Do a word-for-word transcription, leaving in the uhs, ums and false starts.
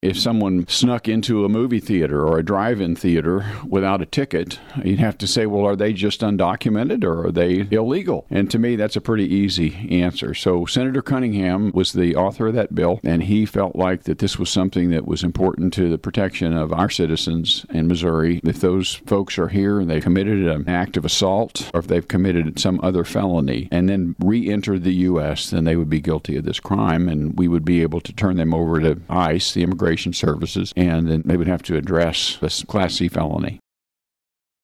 If someone snuck into a movie theater or a drive-in theater without a ticket, you'd have to say, well, are they just undocumented or are they illegal? And to me, that's a pretty easy answer. So Senator Cunningham was the author of that bill, and he felt like that this was something that was important to the protection of our citizens in Missouri. If those folks are here and they committed an act of assault or if they've committed some other felony and then re-entered the U S, then they would be guilty of this crime, and we would be able to turn them over to ICE, the Immigration Services, and then they would have to address this Class C felony.